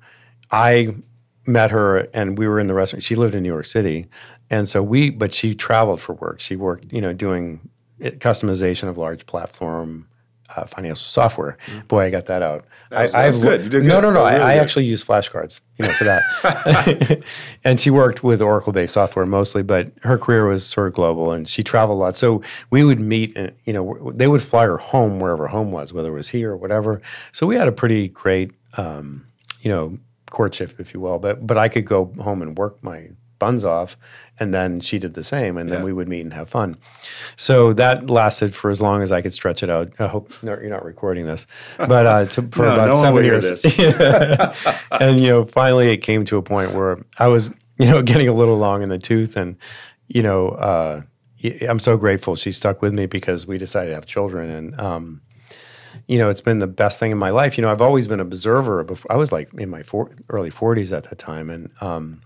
I met her, and we were in the restaurant. She lived in New York City, and so we, but she traveled for work. She worked, you know, doing customization of large platform uh, financial software. Boy, I got that out. That was- I, that was I've- good. You did No, good. no, no. That was I, really I good. actually use flashcards, you know, for that. And she worked with Oracle-based software mostly, but her career was sort of global, and she traveled a lot. So we would meet, and you know, they would fly her home wherever home was, whether it was here or whatever. So we had a pretty great, um, you know, courtship, if you will. But but I could go home and work my buns off, and then she did the same, and then Yeah. we would meet and have fun. So that lasted for as long as I could stretch it out. I hope no, you're not recording this, but uh, to, for No, about no one seven will hear years. this. And you know, finally, it came to a point where I was, you know, getting a little long in the tooth, and you know, uh, I'm so grateful she stuck with me because we decided to have children, and um, you know, it's been the best thing in my life. You know, I've always been an observer. Before I was like in my four, early forties at that time, and um,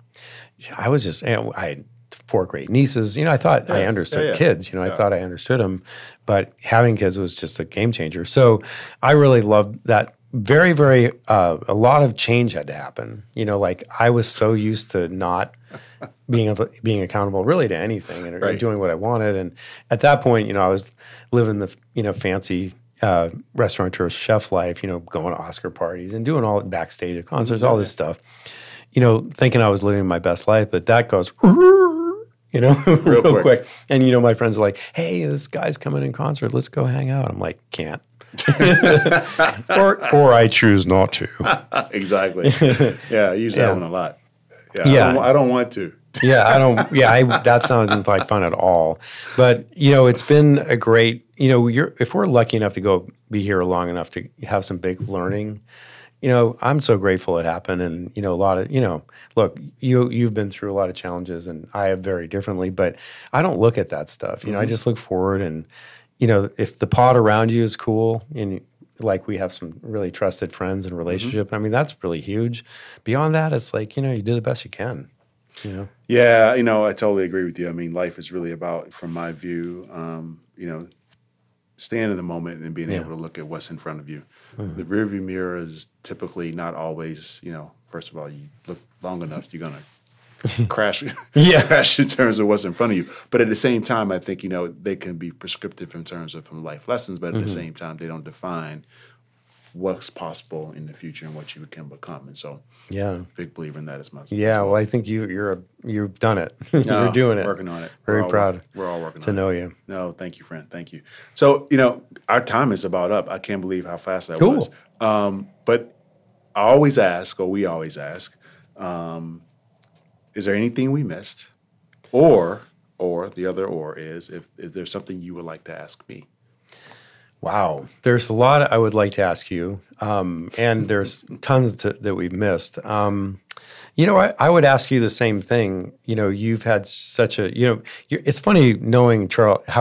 I was just, you know, I had four great nieces. You know, I thought I Yeah, understood yeah, yeah. kids. You know, I Yeah. thought I understood them, but having kids was just a game changer. So I really loved that. Very, very, uh, a lot of change had to happen. You know, like I was so used to not being able, being accountable really to anything and, Right. and doing what I wanted. And at that point, you know, I was living the, you know, fancy uh, restaurateur chef life, you know, going to Oscar parties and doing all backstage at concerts, all this stuff, you know, thinking I was living my best life, but that goes, you know, real, quick. quick. And, you know, my friends are like, hey, this guy's coming in concert. Let's go hang out. I'm like, can't. or, or I choose not to. Exactly. Yeah, I use that Yeah. one a lot. Yeah. Yeah. I don't, wa- I don't want to. Yeah, I don't. Yeah, I, that sounds like fun at all. But you know, it's been a great. You know, you're if we're lucky enough to go be here long enough to have some big learning. You know, I'm so grateful it happened, and you know, a lot of you know, look, you you've been through a lot of challenges, and I have very differently. But I don't look at that stuff. You know, I just look forward, and you know, if the pod around you is cool, and like we have some really trusted friends and relationship. I mean, that's really huge. Beyond that, it's like you know, you do the best you can. You know. Yeah, you know, I totally agree with you. I mean, life is really about, from my view, um, you know, staying in the moment and being Yeah. able to look at what's in front of you. Mm-hmm. The rearview mirror is typically not always, you know, first of all, you look long enough, you're gonna crash, Yeah. crash in terms of what's in front of you. But at the same time, I think you know they can be prescriptive in terms of from life lessons. But at Mm-hmm. the same time, they don't define what's possible in the future and what you can become. And so, Yeah. big believer in that as much. Yeah, well, I think you you're a, you've done it. No, you're doing it. Working on it. Very We're all proud work- We're all working to on know it. you. No, thank you, friend. Thank you. So, you know, our time is about up. I can't believe how fast that Cool. was. Um, but I always ask, or we always ask, um, is there anything we missed? Or, or the other or is, if, if there's something you would like to ask me. Wow, there's a lot I would like to ask you, um, and there's tons to, that we've missed. Um, you know, I, I would ask you the same thing. You know, you've had such a, you know, you're, it's funny knowing Charles how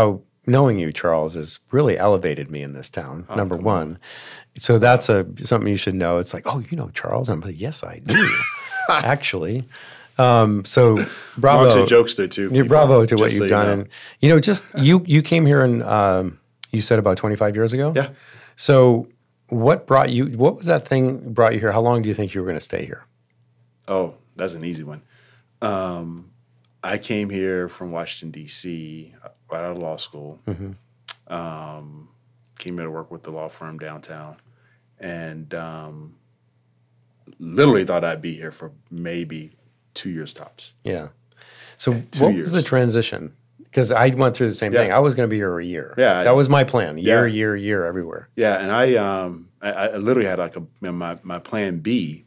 knowing you, Charles, has really elevated me in this town. Oh, number come one. on. So that's a something you should know. It's like, oh, you know Charles? I'm like, yes, I do, actually. Um, so bravo. Mark's a jokester too. You're people, bravo to what just so you've you done. know. And, you know, just you you came here and um, you said about twenty-five years ago? Yeah. So what brought you, what was that thing brought you here? How long do you think you were going to stay here? Oh, that's an easy one. Um, I came here from Washington, D C, right out of law school. Mm-hmm. Um, came here to work with the law firm downtown. And um, literally thought I'd be here for maybe two years tops. Yeah. So Two what years. was the transition? Because I went through the same Yeah. thing. I was going to be here a year. Yeah. That was my plan. Year, Yeah. year, year, everywhere. Yeah, and I um I, I literally had like a my my plan B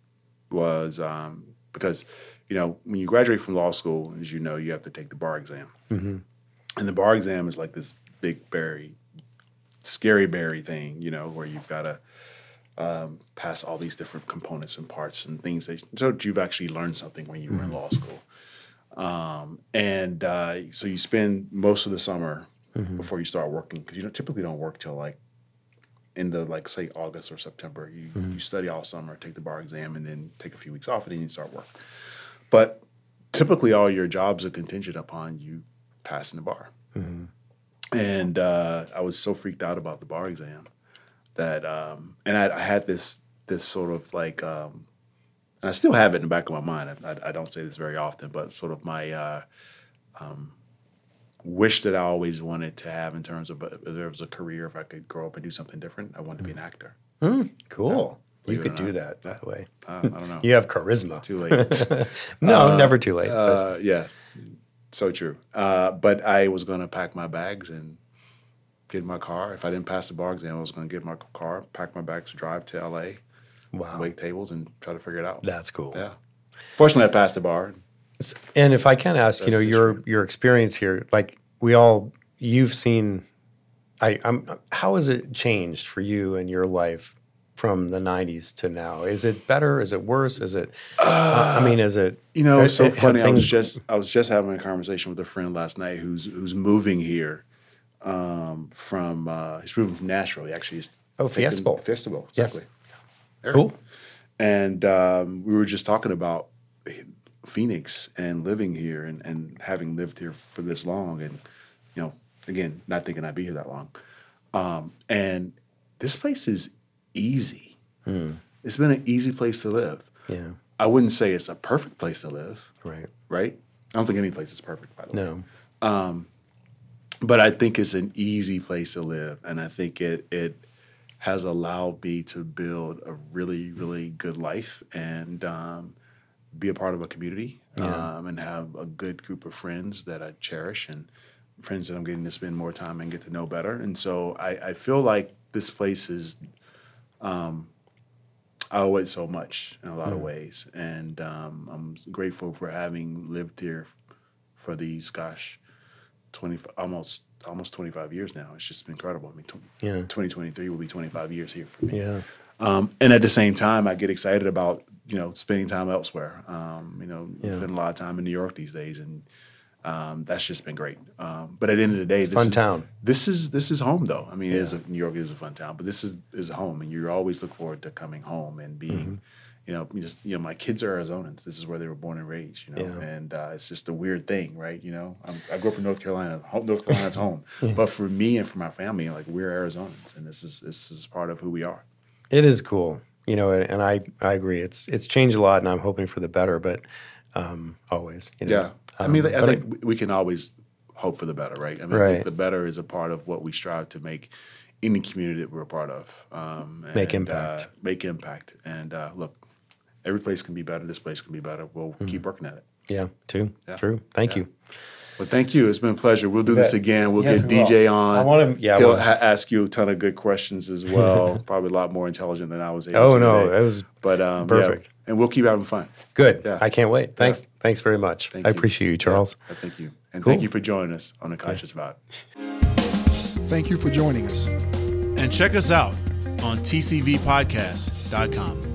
was um because you know when you graduate from law school, as you know, you have to take the bar exam, Mm-hmm. and the bar exam is like this big berry, scary berry thing, you know, where you've got to um, pass all these different components and parts and things that so that you've actually learned something when you were in law school, um, and uh, so you spend most of the summer Mm-hmm. before you start working because you don't, typically don't work till like into like say August or September. You Mm-hmm. you study all summer, take the bar exam, and then take a few weeks off, and then you start work. But typically, all your jobs are contingent upon you passing the bar. Mm-hmm. And uh, I was so freaked out about the bar exam that, um, and I, I had this this sort of like, um, and I still have it in the back of my mind. I, I, I don't say this very often, but sort of my uh, um, wish that I always wanted to have in terms of a, if there was a career, if I could grow up and do something different, I wanted to be an actor. Mm, cool. Believe You it could or do not. that, by the way. Uh, I don't know. You have charisma. Too late. No, Uh, never too late. but Uh, yeah, so true. Uh, but I was going to pack my bags and get in my car. If I didn't pass the bar exam, I was going to get in my car, pack my bags, drive to L A, wow. wait tables, and try to figure it out. That's cool. Yeah. Fortunately, I passed the bar. And if I can ask, you That's know, the your truth. your experience here, like we all, you've seen, I, I'm, how has it changed for you in your life from the nineties to now? Is it better? Is it worse? Is it, uh, I mean, is it? You know, it's so have funny. I was things- just I was just having a conversation with a friend last night who's who's moving here um, from uh, he's moving from Nashville. He actually is Oh, taking- Fiesta Bowl. Fiesta Bowl, Yes. exactly. Eric. Cool. And um, we were just talking about Phoenix and living here and, and having lived here for this long and, you know, again, not thinking I'd be here that long. Um, and this place is easy. Hmm. It's been an easy place to live. Yeah. I wouldn't say it's a perfect place to live, Right. right? I don't think any place is perfect, by the way. No. But I think it's an easy place to live. And I think it it has allowed me to build a really, really good life and um, be a part of a community Yeah. um, and have a good group of friends that I cherish and friends that I'm getting to spend more time and get to know better. And so I, I feel like this place is, um, I owe it so much in a lot of ways. And um, I'm grateful for having lived here for these, gosh, twenty almost almost twenty-five years now. It's just been incredible. I mean, tw- Yeah. twenty twenty-three will be twenty-five years here for me. Yeah. Um, and at the same time, I get excited about, you know, spending time elsewhere. Um, you know, Yeah. spend a lot of time in New York these days, and um, that's just been great. Um, but at the end of the day, It's a this fun is, town. This is this is home, though. I mean, it is a, New York is a fun town, but this is is home, and you always look forward to coming home and being. Mm-hmm. You know, just you know, my kids are Arizonans. This is where they were born and raised. You know, Yeah. and uh, it's just a weird thing, right? You know, I'm, I grew up in North Carolina. Home, North Carolina's home, but for me and for my family, like we're Arizonans, and this is this is part of who we are. It is cool, you know, and I, I agree. It's it's changed a lot, and I'm hoping for the better. But um, always, you know, Yeah, I Um, mean, I but think we can always hope for the better, right? I mean, I Right. think the better is a part of what we strive to make in the community that we're a part of. Um, Make and, impact. Uh, make impact, and uh, look, every place can be better. This place can be better. We'll keep working at it. yeah, too Yeah. true. Thank Yeah. you. Well, thank you. It's been a pleasure. We'll do this bet. again. We'll Yes, get we will. D J on. I wanna- yeah, I He'll wanna- ha- ask you a ton of good questions as well. Probably a lot more intelligent than I was able Oh to. no, today. it was But um, perfect. Yeah, and we'll keep having fun. good. Yeah. I can't wait. Thanks. Thanks very much. Thank I you. appreciate you, Charles. Yeah, thank you, and Cool. thank you for joining us on the Conscious Vibe. Thank you for joining us. And check us out on T C V podcast dot com.